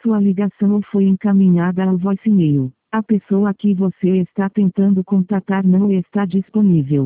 Sua ligação foi encaminhada ao voicemail. A pessoa que você está tentando contatar não está disponível.